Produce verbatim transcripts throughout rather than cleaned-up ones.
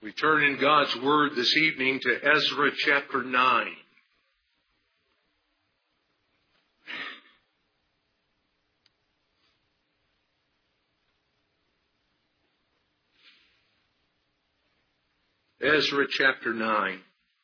We turn in God's Word this evening to Ezra chapter nine. Ezra chapter nine.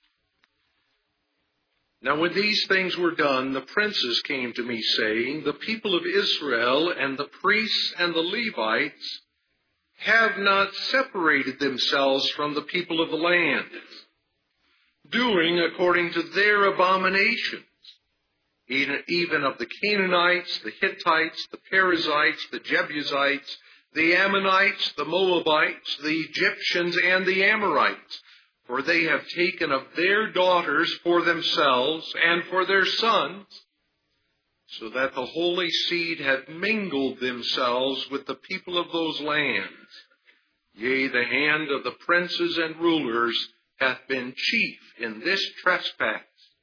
Now when these things were done, the princes came to me, saying, The people of Israel and the priests and the Levites have not separated themselves from the people of the land, doing according to their abominations, even of the Canaanites, the Hittites, the Perizzites, the Jebusites, the Ammonites, the Moabites, the Egyptians, and the Amorites. For they have taken of their daughters for themselves and for their sons, so that the holy seed have mingled themselves with the people of those lands. Yea, the hand of the princes and rulers hath been chief in this trespass.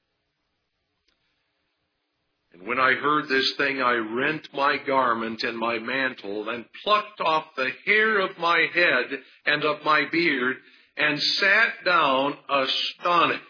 And when I heard this thing, I rent my garment and my mantle, and plucked off the hair of my head and of my beard, and sat down astonished.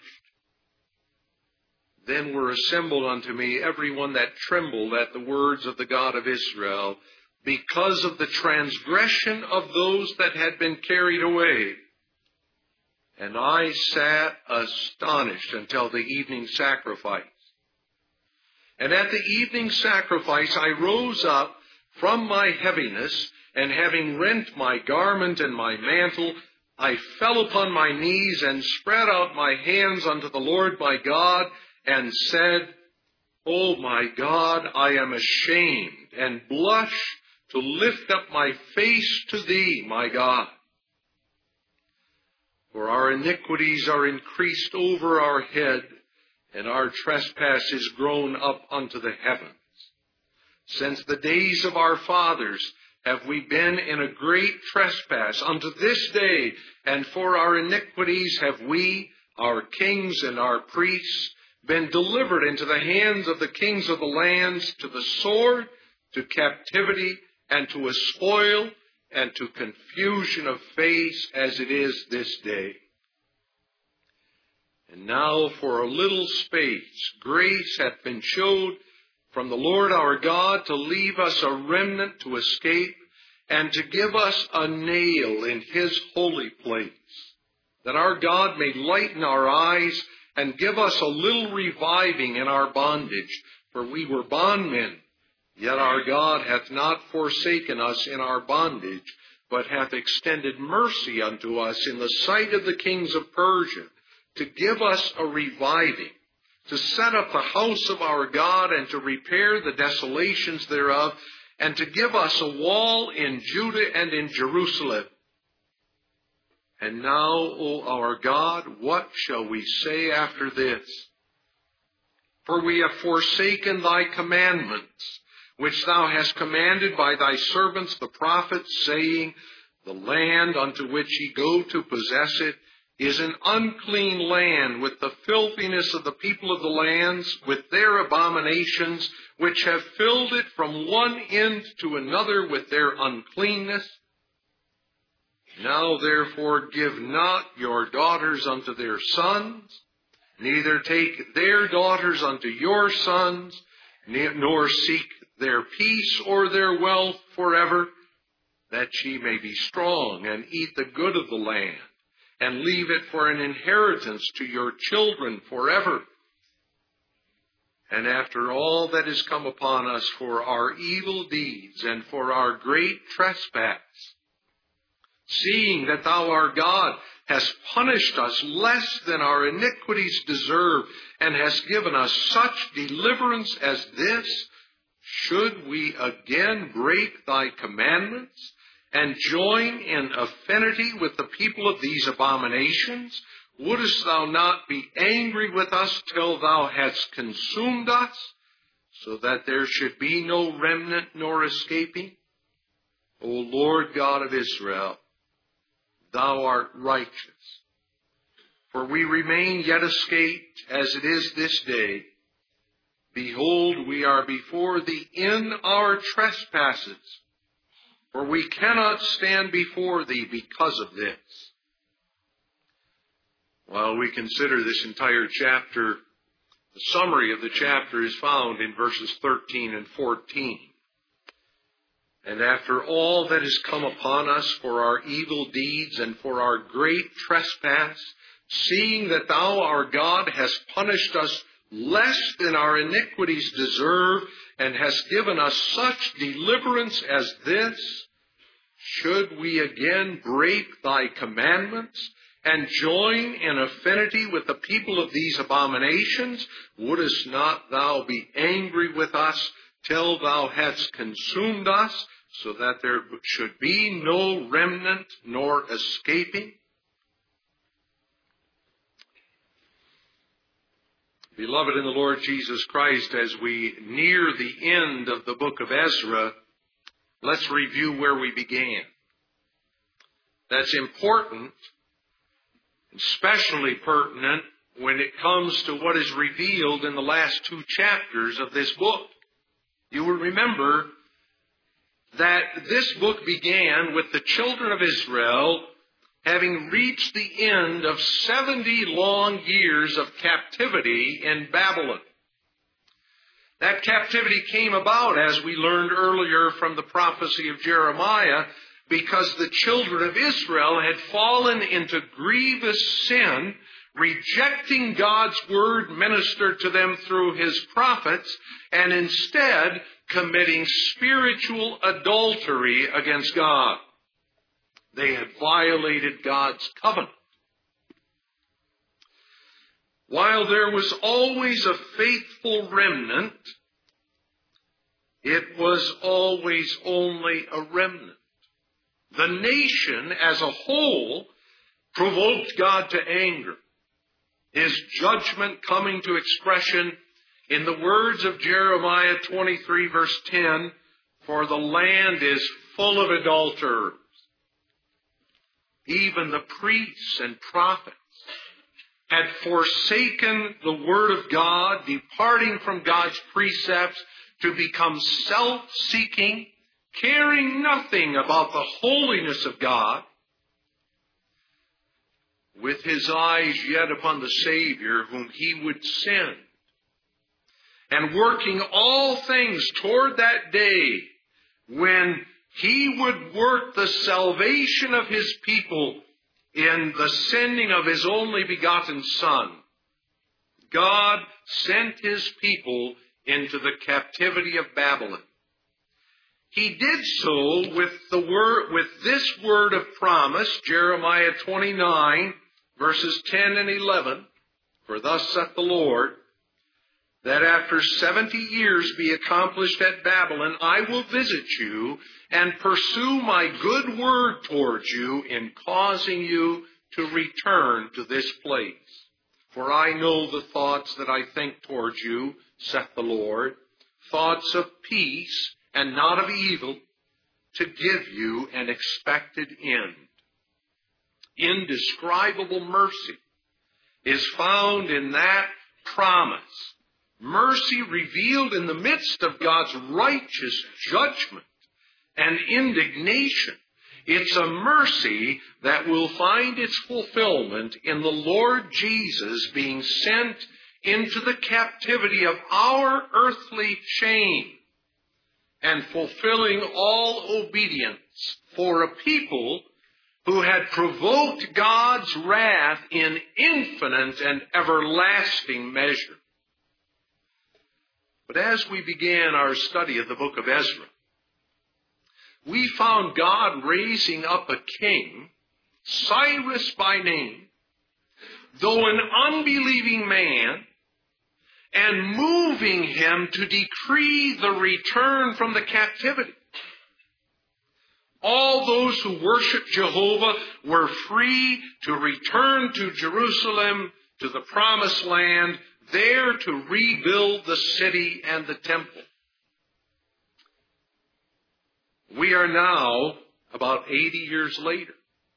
Then were assembled unto me every one that trembled at the words of the God of Israel, because of the transgression of those that had been carried away. And I sat astonished until the evening sacrifice. And at the evening sacrifice I rose up from my heaviness, and having rent my garment and my mantle, I fell upon my knees and spread out my hands unto the Lord my God, and said, O my God, I am ashamed, and blush to lift up my face to thee, my God. For our iniquities are increased over our head, and our trespass is grown up unto the heavens. Since the days of our fathers have we been in a great trespass unto this day, and for our iniquities have we, our kings and our priests, been delivered into the hands of the kings of the lands, to the sword, to captivity, and to a spoil, and to confusion of face, as it is this day. And now for a little space grace hath been showed from the Lord our God to leave us a remnant to escape, and to give us a nail in his holy place, that our God may lighten our eyes, and give us a little reviving in our bondage. For we were bondmen, yet our God hath not forsaken us in our bondage, but hath extended mercy unto us in the sight of the kings of Persia, to give us a reviving, to set up the house of our God, and to repair the desolations thereof, and to give us a wall in Judah and in Jerusalem. And now, O our God, what shall we say after this? For we have forsaken thy commandments, which thou hast commanded by thy servants the prophets, saying, The land unto which ye go to possess it is an unclean land, with the filthiness of the people of the lands, with their abominations, which have filled it from one end to another with their uncleanness. Now therefore give not your daughters unto their sons, neither take their daughters unto your sons, nor seek their peace or their wealth forever, that ye may be strong and eat the good of the land, and leave it for an inheritance to your children forever. And after all that is come upon us for our evil deeds and for our great trespass, seeing that thou, our God, hast punished us less than our iniquities deserve, and hast given us such deliverance as this, should we again break thy commandments, and join in affinity with the people of these abominations? Wouldest thou not be angry with us till thou hadst consumed us, so that there should be no remnant nor escaping? O Lord God of Israel, thou art righteous. For we remain yet escaped, as it is this day. Behold, we are before thee in our trespasses, for we cannot stand before thee because of this. While we consider this entire chapter, the summary of the chapter is found in verses thirteen and fourteen. And after all that has come upon us for our evil deeds and for our great trespass, seeing that thou, our God, hast punished us less than our iniquities deserve, and hast given us such deliverance as this, should we again break thy commandments and join in affinity with the people of these abominations? Wouldest not thou be angry with us till thou hadst consumed us, so that there should be no remnant nor escaping? Beloved in the Lord Jesus Christ, as we near the end of the book of Ezra, let's review where we began. That's important, especially pertinent when it comes to what is revealed in the last two chapters of this book. You will remember that this book began with the children of Israel having reached the end of seventy long years of captivity in Babylon. That captivity came about, as we learned earlier from the prophecy of Jeremiah, because the children of Israel had fallen into grievous sin, rejecting God's word ministered to them through his prophets, and instead committing spiritual adultery against God. They had violated God's covenant. While there was always a faithful remnant, it was always only a remnant. The nation as a whole provoked God to anger, his judgment coming to expression in the words of Jeremiah twenty-three, verse ten, "For the land is full of adulterers." Even the priests and prophets had forsaken the word of God, departing from God's precepts to become self-seeking, caring nothing about the holiness of God, with his eyes yet upon the Savior whom he would send, and working all things toward that day when he would work the salvation of his people in the sending of his only begotten Son. God sent his people into the captivity of Babylon. He did so with the word, with this word of promise, Jeremiah twenty-nine, verses ten and eleven. "For thus saith the Lord, that after seventy years be accomplished at Babylon, I will visit you and pursue my good word towards you in causing you to return to this place. For I know the thoughts that I think towards you, saith the Lord, thoughts of peace and not of evil, to give you an expected end." Indescribable mercy is found in that promise. Mercy revealed in the midst of God's righteous judgment and indignation. It's a mercy that will find its fulfillment in the Lord Jesus being sent into the captivity of our earthly chain and fulfilling all obedience for a people who had provoked God's wrath in infinite and everlasting measure. But as we began our study of the book of Ezra, we found God raising up a king, Cyrus by name, though an unbelieving man, and moving him to decree the return from the captivity. All those who worship Jehovah were free to return to Jerusalem, to the promised land, there to rebuild the city and the temple. We are now about eighty years later.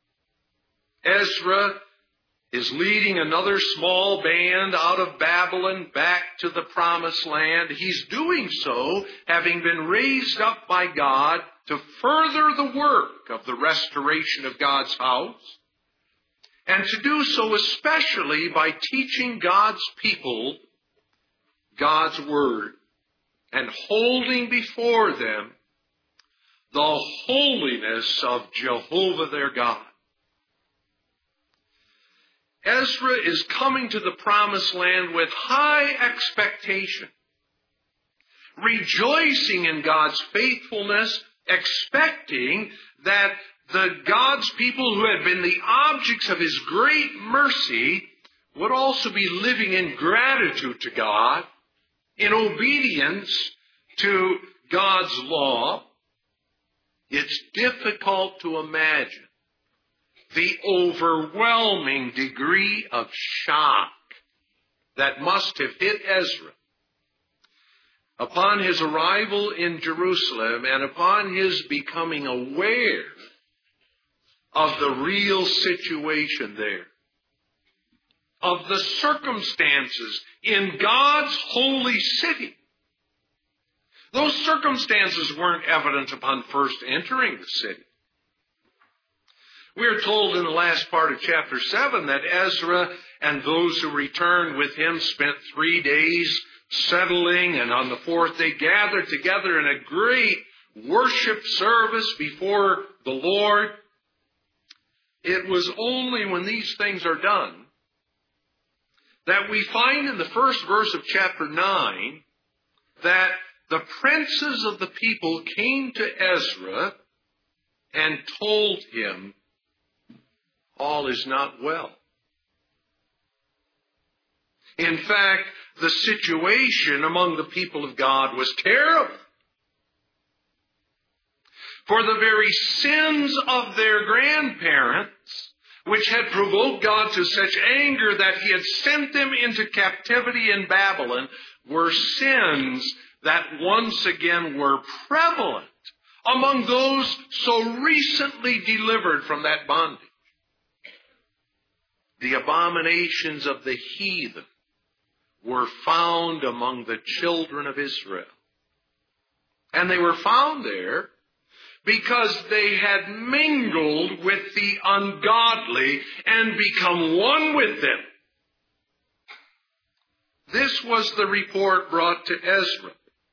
Ezra is leading another small band out of Babylon back to the promised land. He's doing so having been raised up by God to further the work of the restoration of God's house. and to do so especially by teaching God's people God's Word and holding before them the holiness of Jehovah their God. Ezra is coming to the Promised Land with high expectation, rejoicing in God's faithfulness, expecting that the God's people who had been the objects of His great mercy would also be living in gratitude to God, in obedience to God's law. It's difficult to imagine the overwhelming degree of shock that must have hit Ezra upon his arrival in Jerusalem and upon his becoming aware of the real situation there, of the circumstances in God's holy city. Those circumstances weren't evident upon first entering the city. We are told in the last part of chapter seven that Ezra and those who returned with him spent three days settling, and on the fourth day gathered together in a great worship service before the Lord. It was only when these things are done that we find in the first verse of chapter nine that the princes of the people came to Ezra and told him, all is not well. In fact, the situation among the people of God was terrible. For the very sins of their grandparents, which had provoked God to such anger that He had sent them into captivity in Babylon, were sins that once again were prevalent among those so recently delivered from that bondage. The abominations of the heathen were found among the children of Israel. And they were found there because they had mingled with the ungodly and become one with them. This was the report brought to Ezra.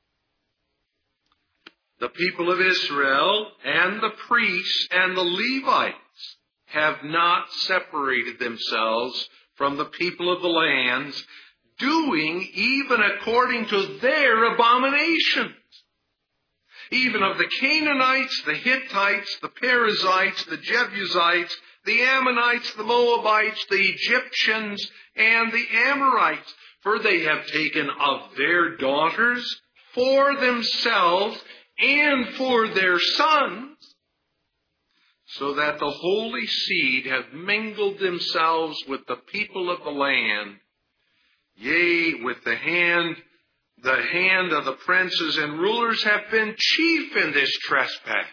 The people of Israel and the priests and the Levites have not separated themselves from the people of the lands, doing even according to their abominations. Even of the Canaanites, the Hittites, the Perizzites, the Jebusites, the Ammonites, the Moabites, the Egyptians, and the Amorites. For they have taken of their daughters for themselves and for their sons, so that the holy seed have mingled themselves with the people of the land, yea, with the hand, the hand of the princes and rulers have been chief in this trespass.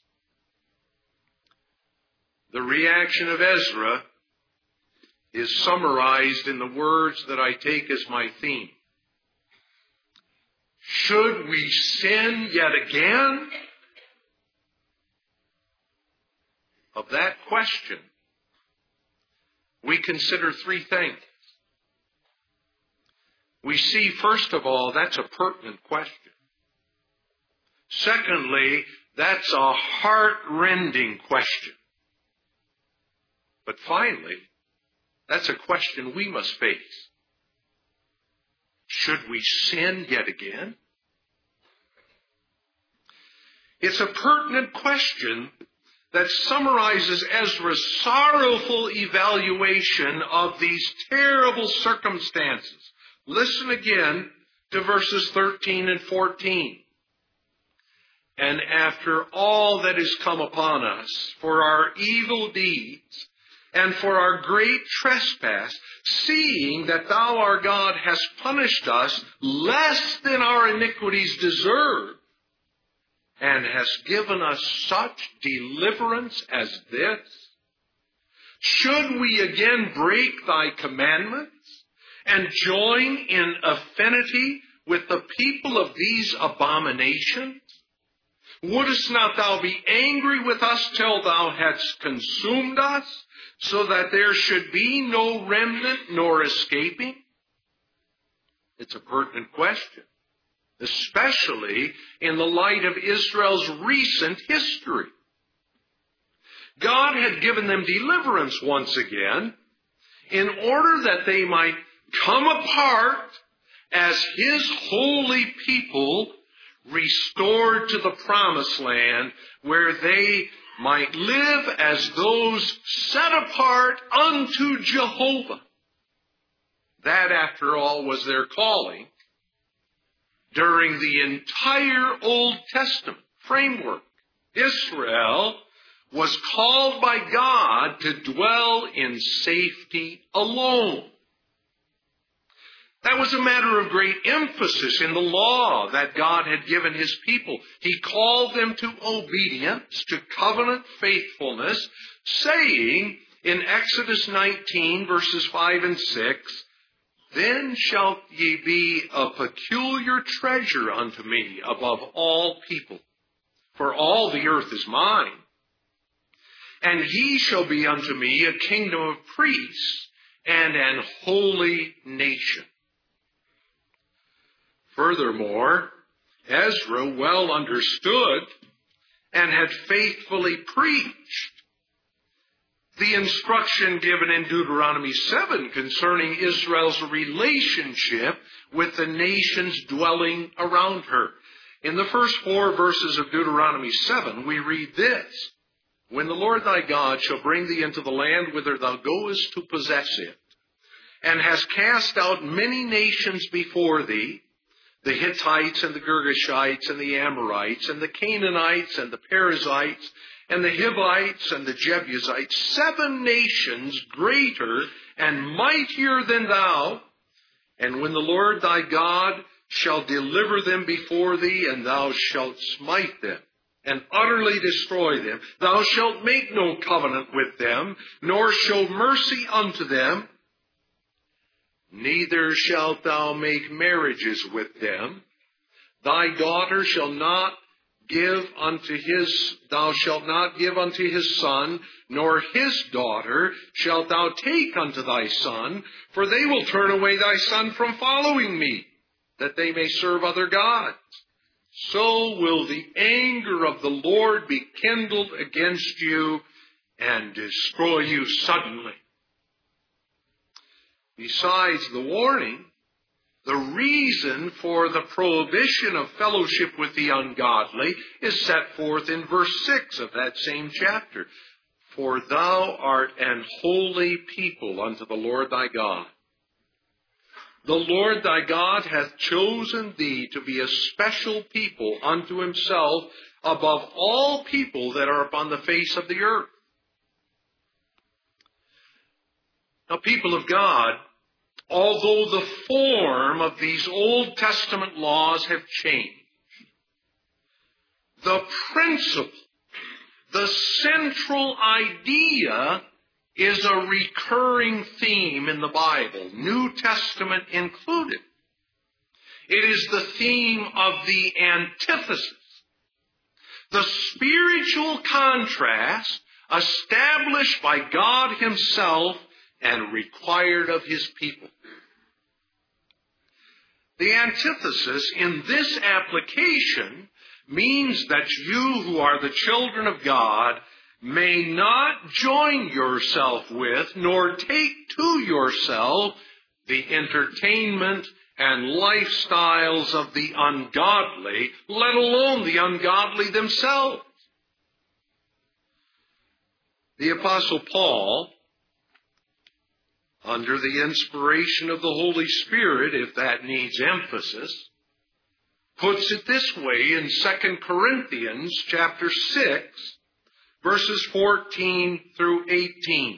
The reaction of Ezra is summarized in the words that I take as my theme. Should we sin yet again? Of that question, we consider three things. We see, first of all, that's a pertinent question. Secondly, that's a heart-rending question. But finally, that's a question we must face. Should we sin yet again? It's a pertinent question that summarizes Ezra's sorrowful evaluation of these terrible circumstances. Listen again to verses thirteen and fourteen. And after all that has come upon us for our evil deeds and for our great trespass, seeing that thou, our God, hast punished us less than our iniquities deserve, and hast given us such deliverance as this, should we again break thy commandments and join in affinity with the people of these abominations? Wouldest not thou be angry with us till thou hadst consumed us, so that there should be no remnant nor escaping? It's a pertinent question, especially in the light of Israel's recent history. God had given them deliverance once again in order that they might come apart as His holy people, restored to the promised land, where they might live as those set apart unto Jehovah. That, after all, was their calling during the entire Old Testament framework. Israel was called by God to dwell in safety alone. That was a matter of great emphasis in the law that God had given His people. He called them to obedience, to covenant faithfulness, saying in Exodus nineteen, verses five and six, "Then shall ye be a peculiar treasure unto me above all people, for all the earth is mine. And ye shall be unto me a kingdom of priests and an holy nation." Furthermore, Ezra well understood and had faithfully preached the instruction given in Deuteronomy seven concerning Israel's relationship with the nations dwelling around her. In the first four verses of Deuteronomy seven, we read this: "When the Lord thy God shall bring thee into the land whither thou goest to possess it, and has cast out many nations before thee, the Hittites and the Girgashites and the Amorites and the Canaanites and the Perizzites and the Hivites and the Jebusites, seven nations greater and mightier than thou, and when the Lord thy God shall deliver them before thee, and thou shalt smite them and utterly destroy them, thou shalt make no covenant with them, nor show mercy unto them, neither shalt thou make marriages with them. Thy daughter shall not give unto his, thou shalt not give unto his son, nor his daughter shalt thou take unto thy son, for they will turn away thy son from following me, that they may serve other gods. So will the anger of the Lord be kindled against you and destroy you suddenly." Besides the warning, the reason for the prohibition of fellowship with the ungodly is set forth in verse six of that same chapter. "For thou art an holy people unto the Lord thy God. The Lord thy God hath chosen thee to be a special people unto himself above all people that are upon the face of the earth." Now, people of God, although the form of these Old Testament laws have changed, the principle, the central idea is a recurring theme in the Bible, New Testament included. It is the theme of the antithesis, the spiritual contrast established by God himself and required of his people. The antithesis in this application means that you who are the children of God may not join yourself with, nor take to yourself, the entertainment and lifestyles of the ungodly, let alone the ungodly themselves. The Apostle Paul, under the inspiration of the Holy Spirit, if that needs emphasis, puts it this way in Second Corinthians chapter six, verses fourteen through eighteen.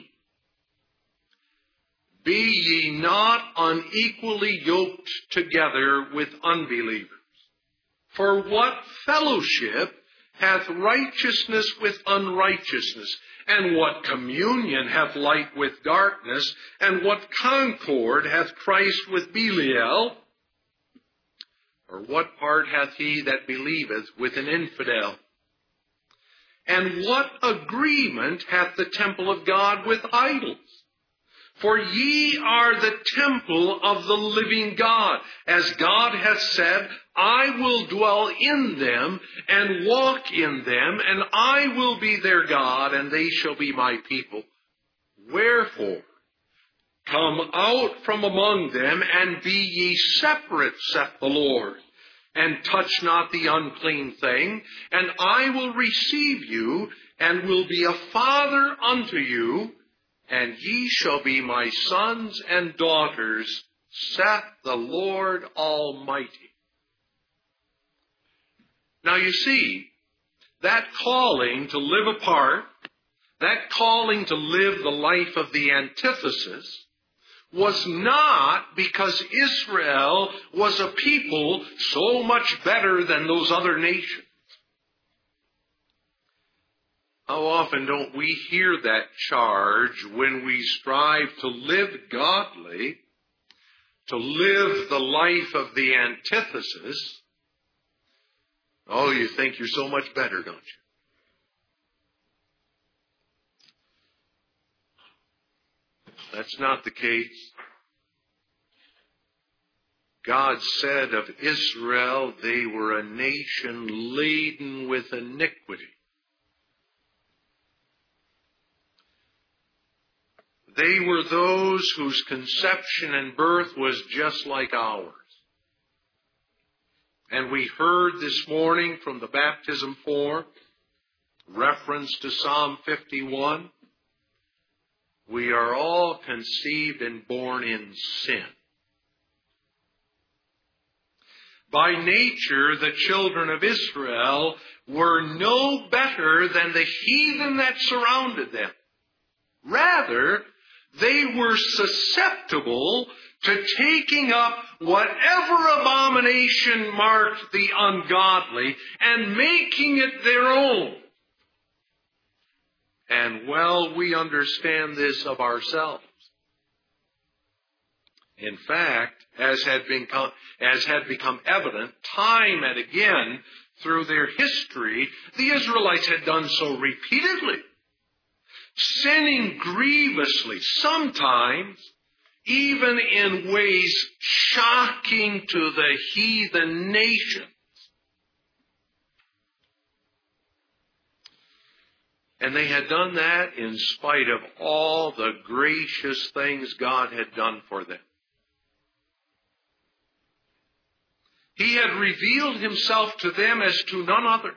"Be ye not unequally yoked together with unbelievers. For what fellowship hath righteousness with unrighteousness? And what communion hath light with darkness? And what concord hath Christ with Belial? Or what part hath he that believeth with an infidel? And what agreement hath the temple of God with idols? For ye are the temple of the living God. As God hath said, I will dwell in them and walk in them, and I will be their God, and they shall be my people. Wherefore, come out from among them, and be ye separate, saith the Lord, and touch not the unclean thing, and I will receive you, and will be a father unto you, and ye shall be my sons and daughters, saith the Lord Almighty. Now you see, that calling to live apart, that calling to live the life of the antithesis, was not because Israel was a people so much better than those other nations. How often don't we hear that charge when we strive to live godly, to live the life of the antithesis? Oh, you think you're so much better, don't you? That's not the case. God said of Israel, they were a nation laden with iniquity. They were those whose conception and birth was just like ours. And we heard this morning from the baptism form, reference to Psalm fifty-one, we are all conceived and born in sin. By nature, the children of Israel were no better than the heathen that surrounded them. Rather, they were susceptible to taking up whatever abomination marked the ungodly and making it their own. And well, we understand this of ourselves. In fact, as had become, as had become evident time and again through their history, the Israelites had done so repeatedly, sinning grievously, sometimes even in ways shocking to the heathen nations. And they had done that in spite of all the gracious things God had done for them. He had revealed himself to them as to none other.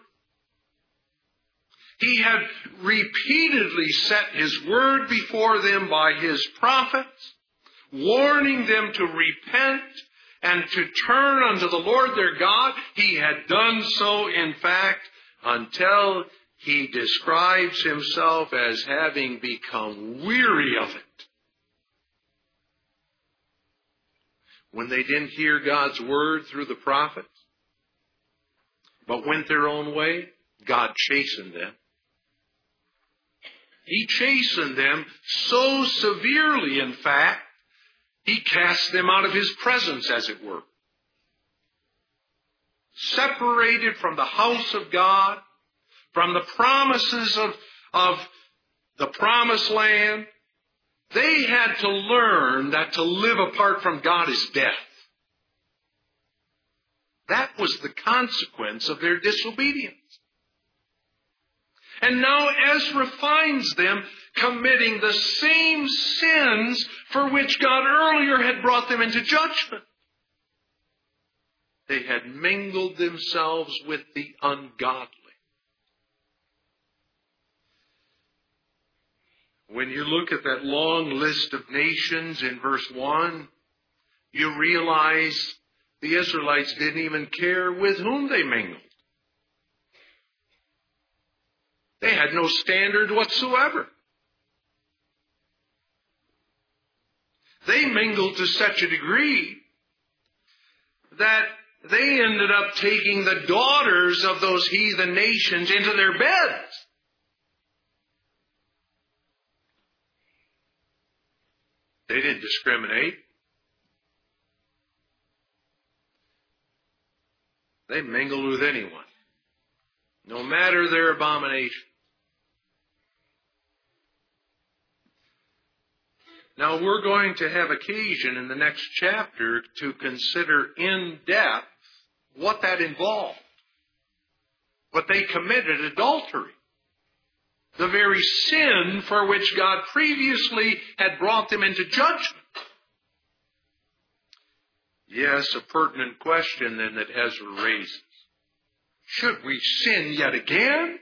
He had repeatedly set his word before them by his prophets, warning them to repent and to turn unto the Lord their God. He had done so, in fact, until he describes himself as having become weary of it. When they didn't hear God's word through the prophets, but went their own way, God chastened them. He chastened them so severely, in fact, he cast them out of his presence, as it were. Separated from the house of God, from the promises of, of the promised land, they had to learn that to live apart from God is death. That was the consequence of their disobedience. And now Ezra finds them committing the same sins for which God earlier had brought them into judgment. They had mingled themselves with the ungodly. When you look at that long list of nations in verse one, you realize the Israelites didn't even care with whom they mingled. They had no standard whatsoever. They mingled to such a degree that they ended up taking the daughters of those heathen nations into their beds. They didn't discriminate. They mingled with anyone, no matter their abomination. Now, we're going to have occasion in the next chapter to consider in depth what that involved. But they committed adultery, the very sin for which God previously had brought them into judgment. Yes, a pertinent question then that Ezra raises. Should we sin yet again?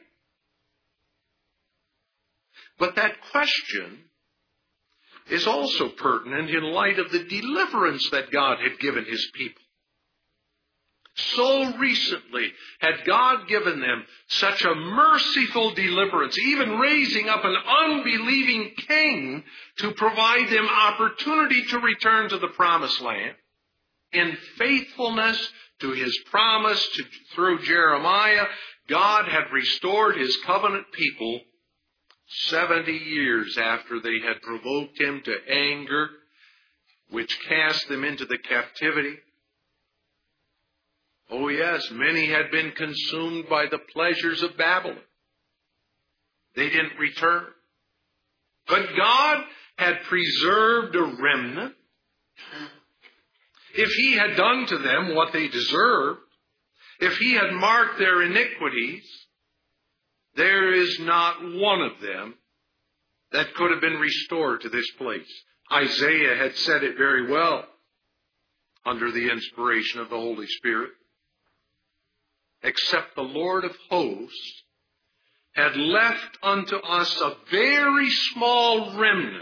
But that question is also pertinent in light of the deliverance that God had given His people. So recently had God given them such a merciful deliverance, even raising up an unbelieving king to provide them opportunity to return to the promised land in faithfulness to His promise to, through Jeremiah. God had restored His covenant people seventy years after they had provoked Him to anger, which cast them into the captivity. Oh yes, many had been consumed by the pleasures of Babylon. They didn't return. But God had preserved a remnant. If He had done to them what they deserved, if He had marked their iniquities, there is not one of them that could have been restored to this place. Isaiah had said it very well under the inspiration of the Holy Spirit. Except the Lord of hosts had left unto us a very small remnant,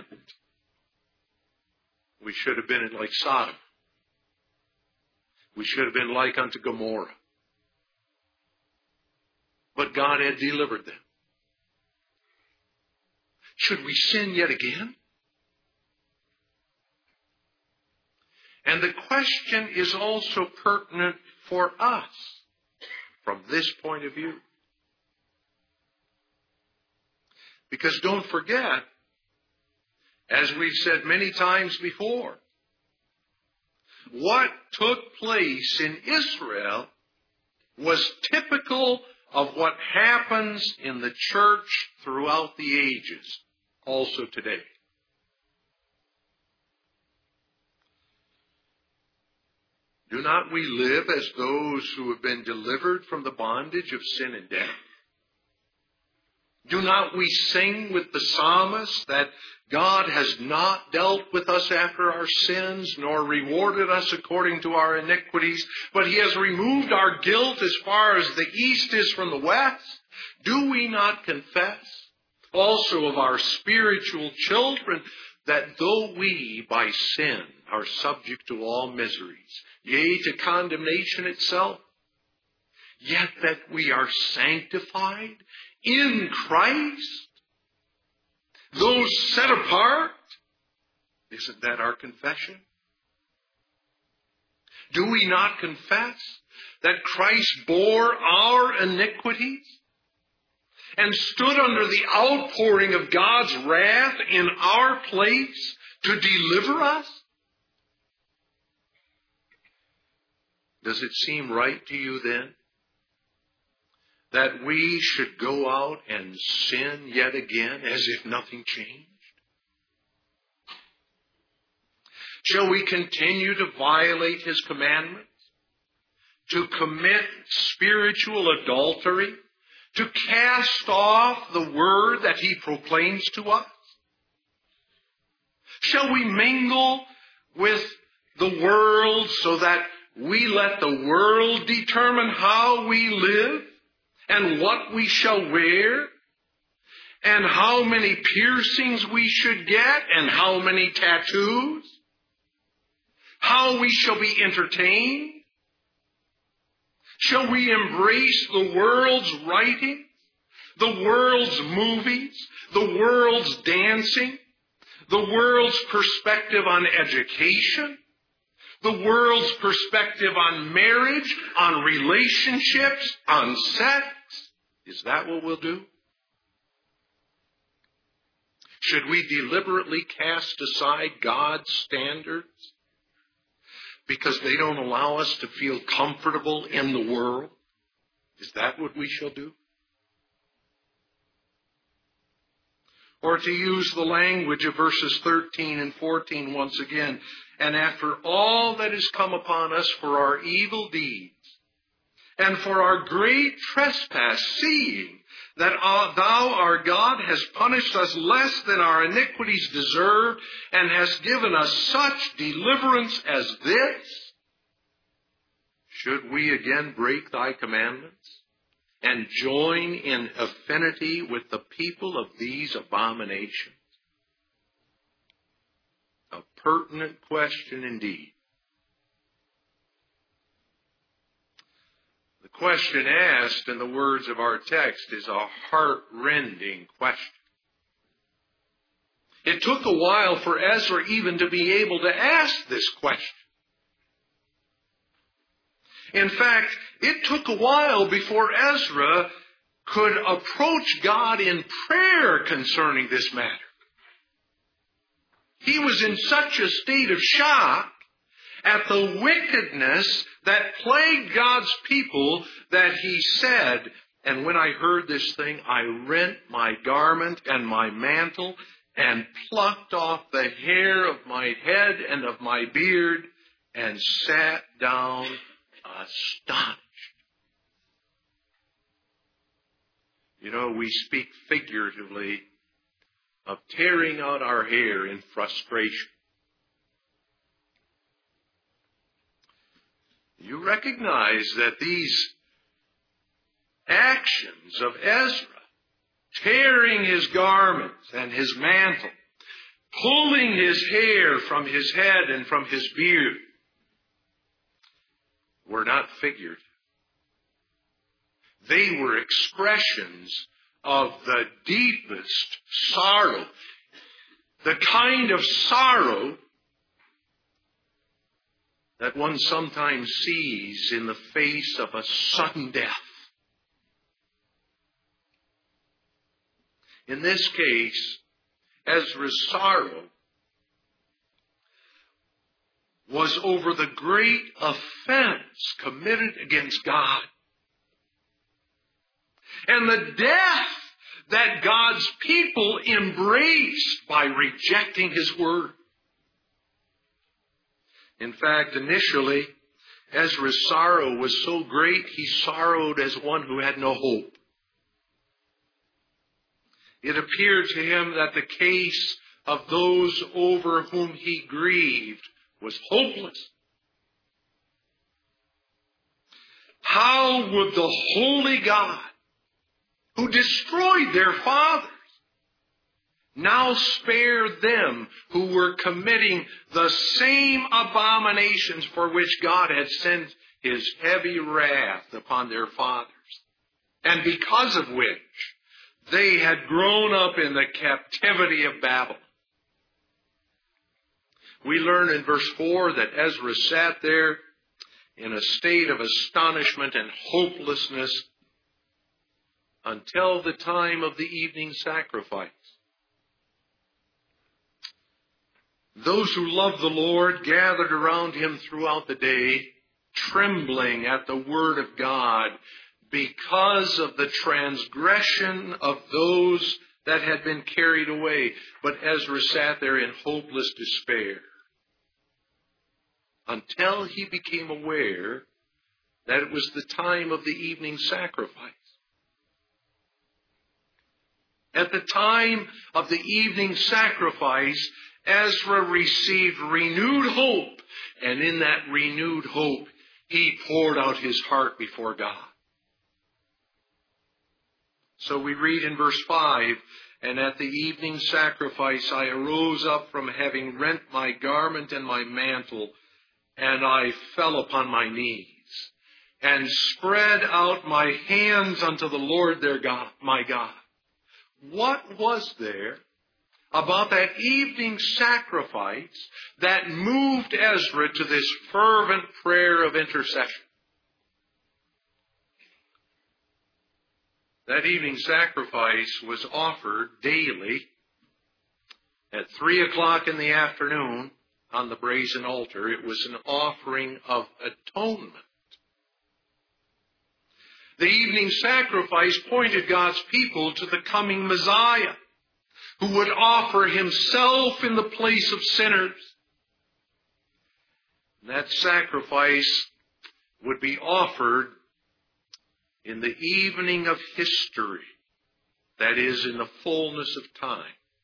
we should have been like Sodom. We should have been like unto Gomorrah. But God had delivered them. Should we sin yet again? And the question is also pertinent for us from this point of view. Because don't forget, as we've said many times before, what took place in Israel was typical of what happens in the church throughout the ages, also today. Do not we live as those who have been delivered from the bondage of sin and death? Do not we sing with the psalmist that God has not dealt with us after our sins, nor rewarded us according to our iniquities, but He has removed our guilt as far as the east is from the west? Do we not confess also of our spiritual children that though we by sin are subject to all miseries, yea, to condemnation itself, yet that we are sanctified in Christ, those set apart? Isn't that our confession? Do we not confess that Christ bore our iniquities and stood under the outpouring of God's wrath in our place to deliver us? Does it seem right to you then that we should go out and sin yet again as if nothing changed? Shall we continue to violate His commandments, to commit spiritual adultery, to cast off the word that He proclaims to us? Shall we mingle with the world so that we let the world determine how we live and what we shall wear and how many piercings we should get and how many tattoos? How we shall be entertained? Shall we embrace the world's writings, the world's movies, the world's dancing, the world's perspective on education, the world's perspective on marriage, on relationships, on sex? Is that what we'll do? Should we deliberately cast aside God's standards because they don't allow us to feel comfortable in the world? Is that what we shall do? Or to use the language of verses thirteen and fourteen once again, and after all that has come upon us for our evil deeds, and for our great trespass, seeing that thou, our God, hast punished us less than our iniquities deserve, and hast given us such deliverance as this, should we again break thy commandments, and join in affinity with the people of these abominations? A pertinent question indeed. The question asked in the words of our text is a heart-rending question. It took a while for Ezra even to be able to ask this question. In fact, it took a while before Ezra could approach God in prayer concerning this matter. He was in such a state of shock at the wickedness that plagued God's people that he said, and when I heard this thing, I rent my garment and my mantle and plucked off the hair of my head and of my beard and sat down astonished. You know, we speak figuratively of tearing out our hair in frustration. You recognize that these actions of Ezra, tearing his garments and his mantle, pulling his hair from his head and from his beard, were not figured. They were expressions of the deepest sorrow, the kind of sorrow that one sometimes sees in the face of a sudden death. In this case, Ezra's sorrow was over the great offense committed against God, and the death that God's people embraced by rejecting His word. In fact, initially, Ezra's sorrow was so great, he sorrowed as one who had no hope. It appeared to him that the case of those over whom he grieved was hopeless. How would the holy God, who destroyed their fathers, now spare them who were committing the same abominations for which God had sent His heavy wrath upon their fathers, and because of which they had grown up in the captivity of Babylon? We learn in verse four that Ezra sat there in a state of astonishment and hopelessness until the time of the evening sacrifice. Those who loved the Lord gathered around him throughout the day, trembling at the word of God because of the transgression of those that had been carried away. But Ezra sat there in hopeless despair until he became aware that it was the time of the evening sacrifice. At the time of the evening sacrifice, Ezra received renewed hope, and in that renewed hope, he poured out his heart before God. So we read in verse five, "And at the evening sacrifice I arose up from having rent my garment and my mantle, and I fell upon my knees, and spread out my hands unto the Lord their God, my God." What was there about that evening sacrifice that moved Ezra to this fervent prayer of intercession? That evening sacrifice was offered daily at three o'clock in the afternoon on the brazen altar. It was an offering of atonement. The evening sacrifice pointed God's people to the coming Messiah, who would offer himself in the place of sinners. And that sacrifice would be offered in the evening of history, that is, in the fullness of time.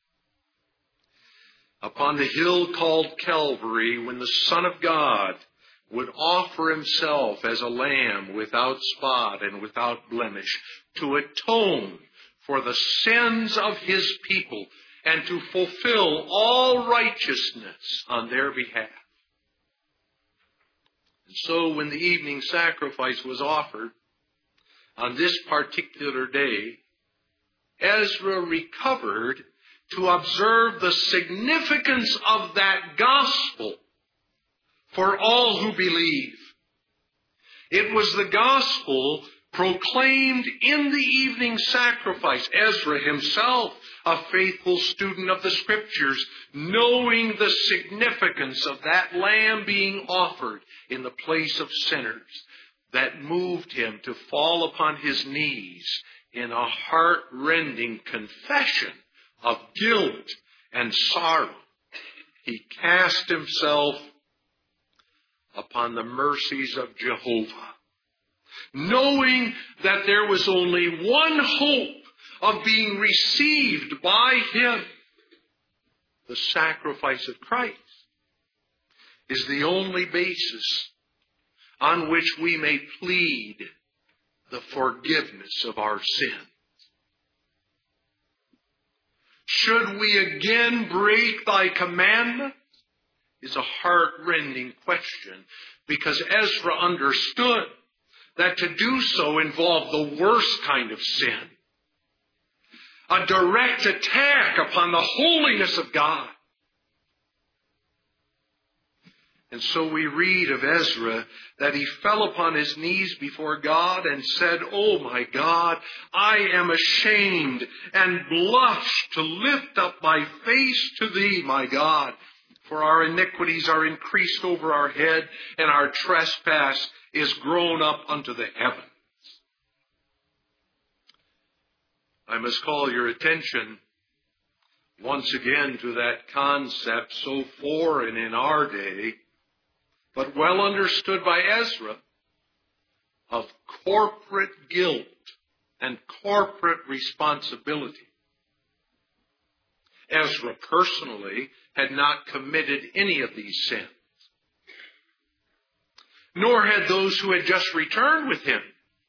Upon the hill called Calvary, when the Son of God would offer himself as a lamb without spot and without blemish to atone for the sins of his people and to fulfill all righteousness on their behalf. And so when the evening sacrifice was offered on this particular day, Ezra recovered to observe the significance of that gospel for all who believe. It was the gospel proclaimed in the evening sacrifice. Ezra himself, a faithful student of the Scriptures, knowing the significance of that lamb being offered in the place of sinners, that moved him to fall upon his knees in a heart-rending confession of guilt and sorrow. He cast himself upon the mercies of Jehovah, knowing that there was only one hope of being received by him. The sacrifice of Christ is the only basis on which we may plead the forgiveness of our sins. Should we again break thy commandment? Is a heart-rending question, because Ezra understood that to do so involved the worst kind of sin. A direct attack upon the holiness of God. And so we read of Ezra that he fell upon his knees before God and said, "Oh my God, I am ashamed and blush to lift up my face to thee, my God. For our iniquities are increased over our head, and our trespass is grown up unto the heavens." I must call your attention once again to that concept so foreign in our day, but well understood by Ezra, of corporate guilt and corporate responsibility. Ezra personally had not committed any of these sins, nor had those who had just returned with him.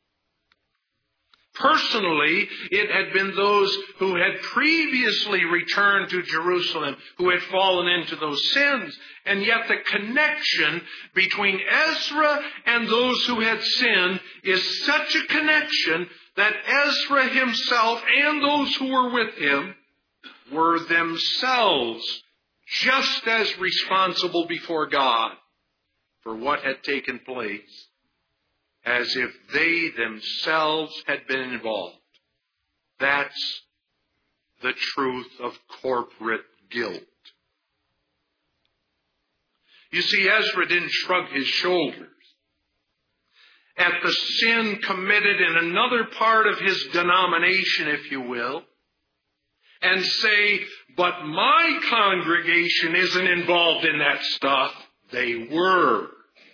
Personally, it had been those who had previously returned to Jerusalem who had fallen into those sins. And yet the connection between Ezra and those who had sinned is such a connection that Ezra himself and those who were with him were themselves just as responsible before God for what had taken place as if they themselves had been involved. That's the truth of corporate guilt. You see, Ezra didn't shrug his shoulders at the sin committed in another part of his denomination, if you will, and say, "But my congregation isn't involved in that stuff." They were.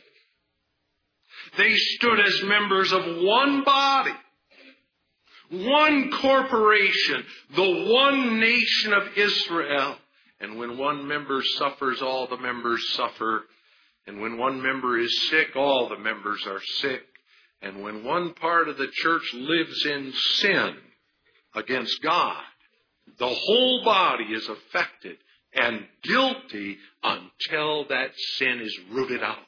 They stood as members of one body, one corporation, the one nation of Israel. And when one member suffers, all the members suffer. And when one member is sick, all the members are sick. And when one part of the church lives in sin against God, the whole body is affected and guilty until that sin is rooted out.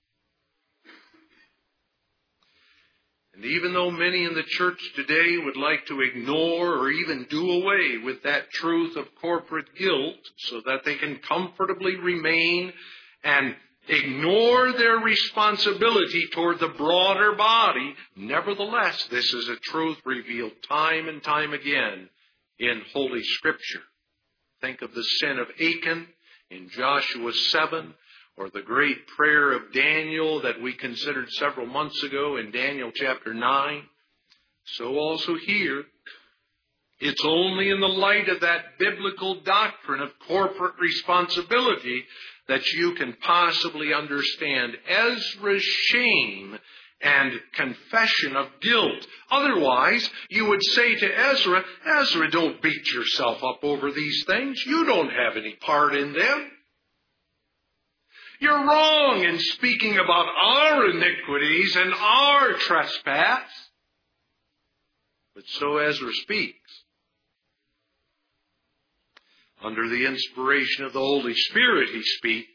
And even though many in the church today would like to ignore or even do away with that truth of corporate guilt so that they can comfortably remain and ignore their responsibility toward the broader body, nevertheless, this is a truth revealed time and time again in Holy Scripture. Think of the sin of Achan in Joshua seven, or the great prayer of Daniel that we considered several months ago in Daniel chapter nine. So also here, It's only in the light of that biblical doctrine of corporate responsibility that you can possibly understand Ezra's shame and confession of guilt. Otherwise, you would say to Ezra, Ezra, don't beat yourself up over these things. You don't have any part in them. You're wrong in speaking about our iniquities and our trespass. But so Ezra speaks. Under the inspiration of the Holy Spirit, he speaks.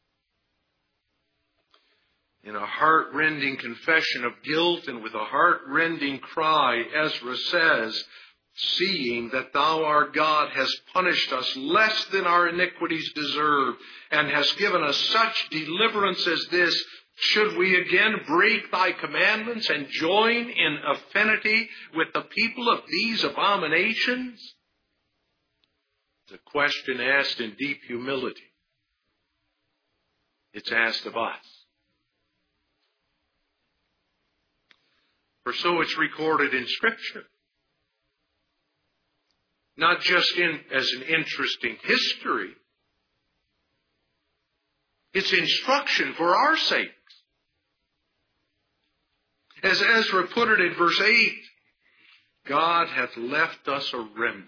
In a heart-rending confession of guilt and with a heart-rending cry, Ezra says, seeing that thou, our God, hast punished us less than our iniquities deserve, and hast given us such deliverance as this, should we again break thy commandments and join in affinity with the people of these abominations? It's a question asked in deep humility. It's asked of us. For so it's recorded in Scripture. Not just in, as an interesting history. It's instruction for our sakes. As Ezra put it in verse eight, God hath left us a remnant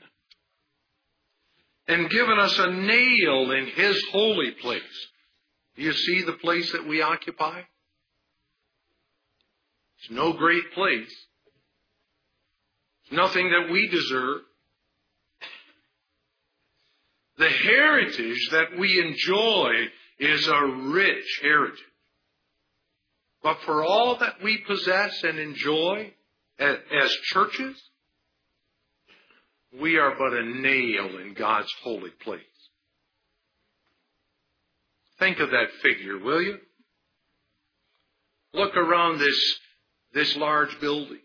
and given us a nail in His holy place. Do you see the place that we occupy? It's no great place. It's nothing that we deserve. The heritage that we enjoy is a rich heritage. But for all that we possess and enjoy as, as churches, we are but a nail in God's holy place. Think of that figure, will you? Look around this, this large building.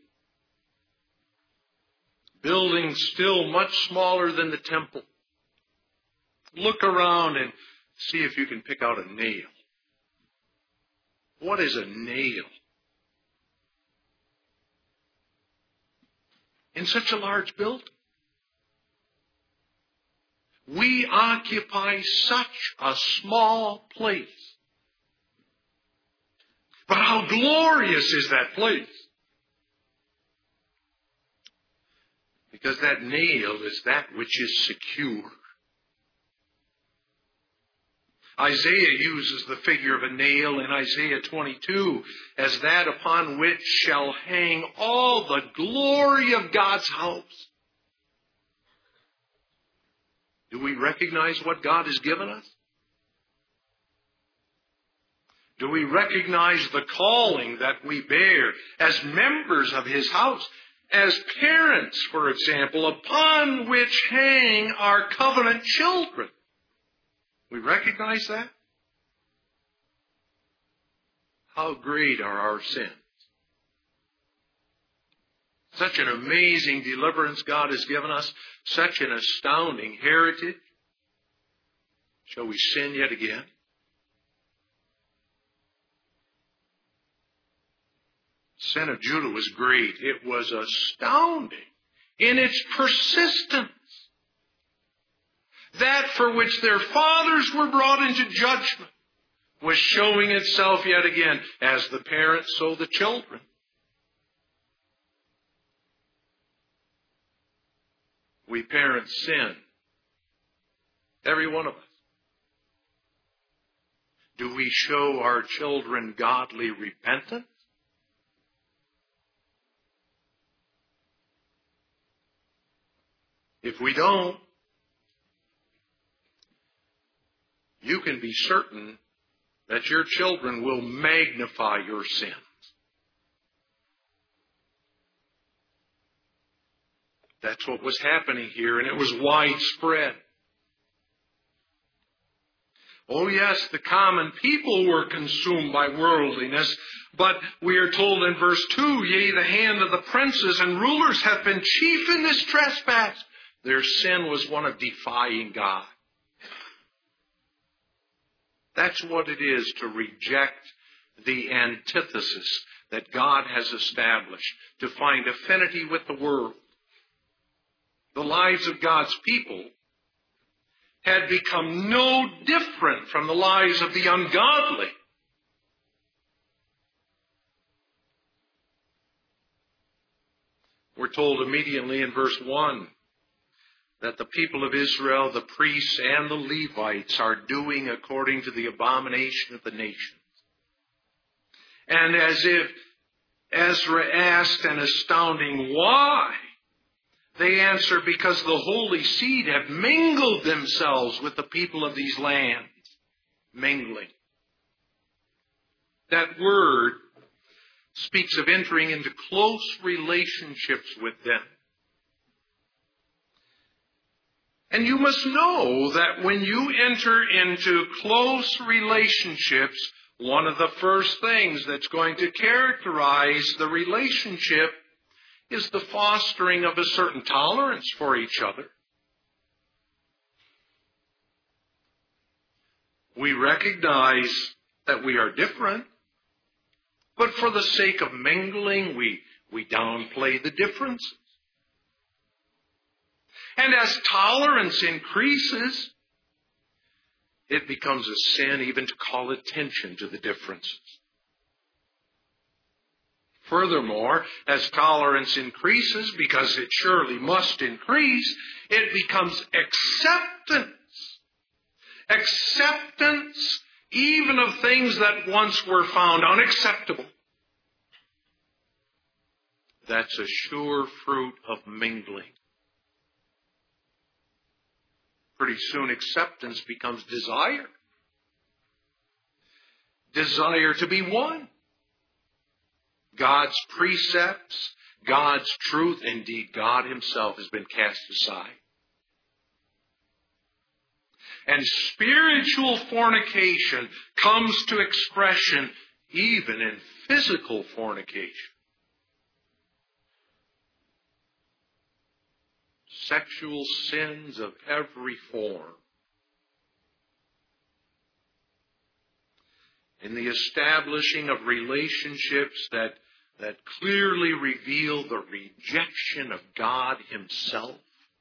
Building still much smaller than the temple. Look around and see if you can pick out a nail. What is a nail? In such a large building. We occupy such a small place. But how glorious is that place? Because that nail is that which is secure. Isaiah uses the figure of a nail in Isaiah twenty-two as that upon which shall hang all the glory of God's house. Do we recognize what God has given us? Do we recognize the calling that we bear as members of His house? As parents, for example, upon which hang our covenant children. We recognize that? How great are our sins? Such an amazing deliverance God has given us. Such an astounding heritage. Shall we sin yet again? The sin of Judah was great. It was astounding in its persistence. That for which their fathers were brought into judgment was showing itself yet again. As the parents, so the children. We parents sin. Every one of us. Do we show our children godly repentance? If we don't, you can be certain that your children will magnify your sins. That's what was happening here, and it was widespread. Oh yes, the common people were consumed by worldliness, but we are told in verse two, yea, the hand of the princes and rulers have been chief in this trespass. Their sin was one of defying God. That's what it is to reject the antithesis that God has established, to find affinity with the world. the lives of God's people had become no different from the lives of the ungodly. We're told immediately in verse one that the people of Israel, the priests and the Levites, are doing according to the abomination of the nations. And as if Ezra asked an astounding why, they answer, because the holy seed have mingled themselves with the people of these lands. Mingling. That word speaks of entering into close relationships with them. And you must know that when you enter into close relationships, one of the first things that's going to characterize the relationship is the fostering of a certain tolerance for each other. We recognize that we are different, but for the sake of mingling, we, we downplay the differences. And as tolerance increases, it becomes a sin even to call attention to the differences. Furthermore, as tolerance increases, because it surely must increase, it becomes acceptance. Acceptance even of things that once were found unacceptable. That's a sure fruit of mingling. Pretty soon acceptance becomes desire. Desire to be one. God's precepts, God's truth, indeed God Himself has been cast aside. And spiritual fornication comes to expression even in physical fornication. Sexual sins of every form. In the establishing of relationships that, that clearly reveal the rejection of God Himself.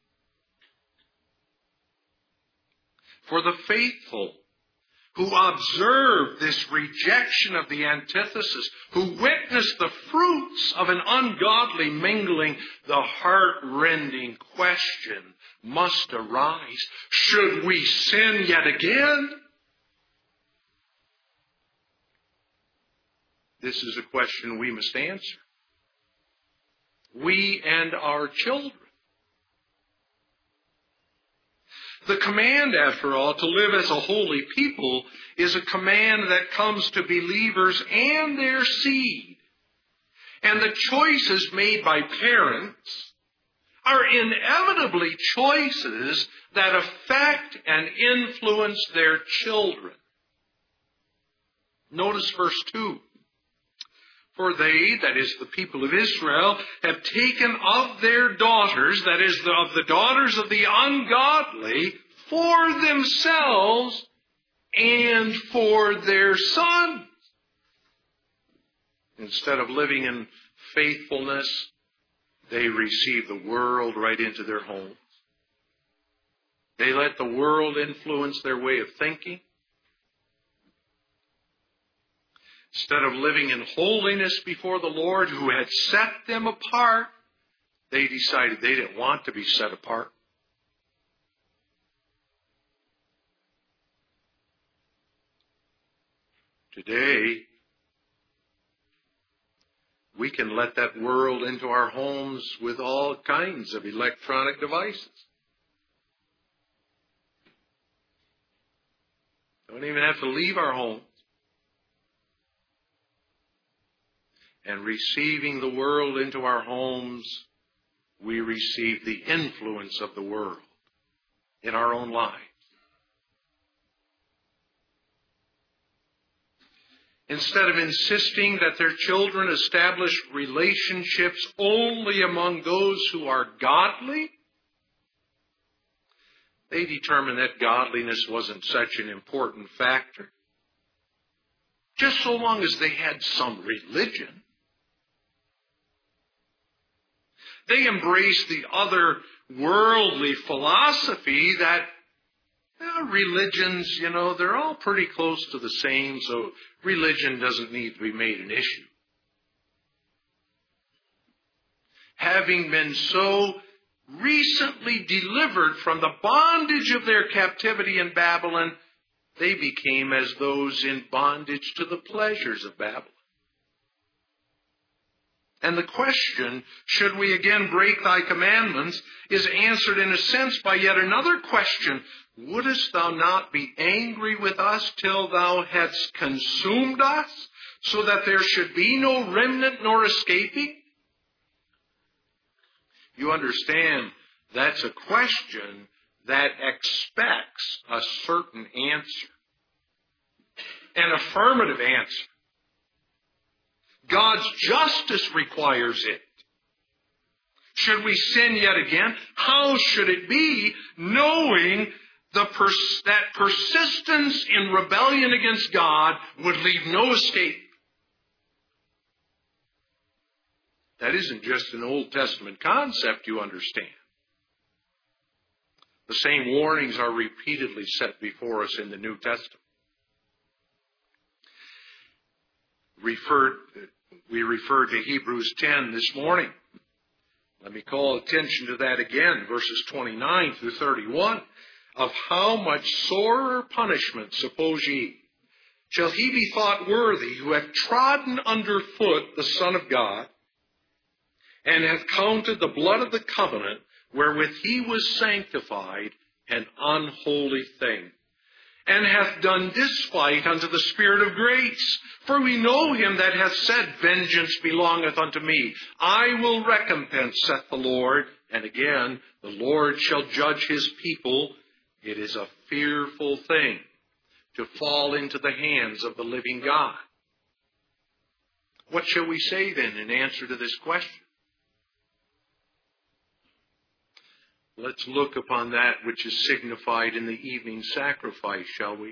For the faithful who observe this rejection of the antithesis, who witness the fruits of an ungodly mingling, the heart-rending question must arise, should we sin yet again? This is a question we must answer. We and our children. The command, after all, to live as a holy people is a command that comes to believers and their seed. And the choices made by parents are inevitably choices that affect and influence their children. Notice verse two. For they, that is the people of Israel, have taken of their daughters, that is of the daughters of the ungodly, for themselves and for their sons. Instead of living in faithfulness, they receive the world right into their homes. They let the world influence their way of thinking. Instead of living in holiness before the Lord who had set them apart, they decided they didn't want to be set apart. Today, we can let that world into our homes with all kinds of electronic devices. Don't even have to leave our homes. And receiving the world into our homes, we receive the influence of the world in our own lives. Instead of insisting that their children establish relationships only among those who are godly, they determined that godliness wasn't such an important factor. Just so long as they had some religion. They embrace the other worldly philosophy that well, religions, you know, they're all pretty close to the same, so religion doesn't need to be made an issue. Having been so recently delivered from the bondage of their captivity in Babylon, they became as those in bondage to the pleasures of Babylon. And the question, should we again break thy commandments, is answered in a sense by yet another question. Wouldest thou not be angry with us till thou hadst consumed us, so that there should be no remnant nor escaping? You understand, that's a question that expects a certain answer, an affirmative answer. God's justice requires it. Should we sin yet again? How should it be, knowing the pers- that persistence in rebellion against God would leave no escape? That isn't just an Old Testament concept, you understand. The same warnings are repeatedly set before us in the New Testament. Referred, we referred to Hebrews ten this morning. Let me call attention to that again, verses twenty-nine through thirty-one. Of how much sorer punishment, suppose ye, shall he be thought worthy who hath trodden under foot the Son of God, and hath counted the blood of the covenant wherewith he was sanctified an unholy thing, and hath done despite unto the Spirit of grace? For we know him that hath said, Vengeance belongeth unto me, I will recompense, saith the Lord. And again, the Lord shall judge his people. It is a fearful thing to fall into the hands of the living God. What shall we say then in answer to this question? Let's look upon that which is signified in the evening sacrifice, shall we?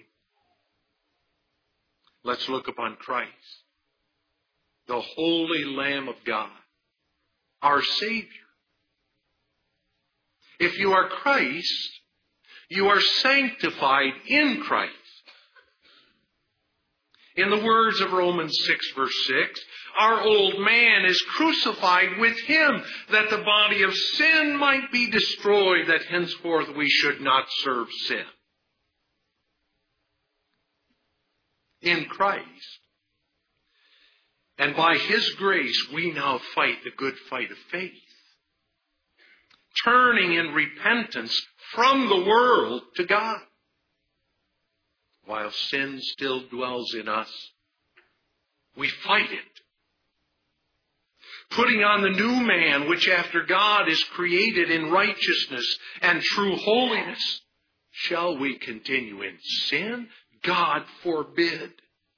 Let's look upon Christ, the holy Lamb of God, our Savior. If you are Christ, you are sanctified in Christ. In the words of Romans six, verse six, our old man is crucified with him, that the body of sin might be destroyed, that henceforth we should not serve sin. In Christ. And by his grace, we now fight the good fight of faith, turning in repentance from the world to God. While sin still dwells in us, we fight it. Putting on the new man, which after God is created in righteousness and true holiness. Shall we continue in sin? God forbid.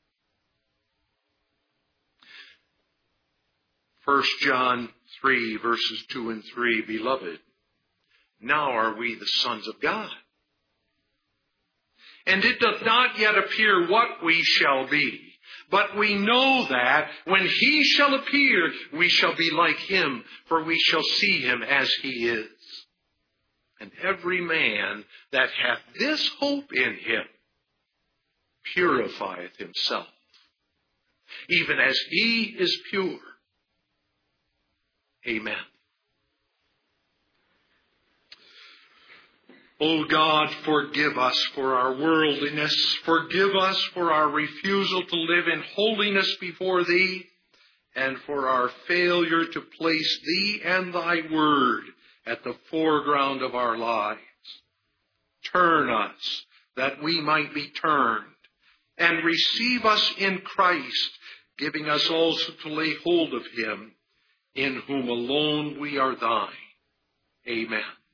First John three, verses two and three, Beloved, now are we the sons of God. And it doth not yet appear what we shall be. But we know that when he shall appear, we shall be like him, for we shall see him as he is. And every man that hath this hope in him purifieth himself, even as he is pure. Amen. O God, forgive us for our worldliness. Forgive us for our refusal to live in holiness before Thee, and for our failure to place Thee and Thy Word at the foreground of our lives. Turn us that we might be turned, and receive us in Christ, giving us also to lay hold of Him, in whom alone we are Thine. Amen.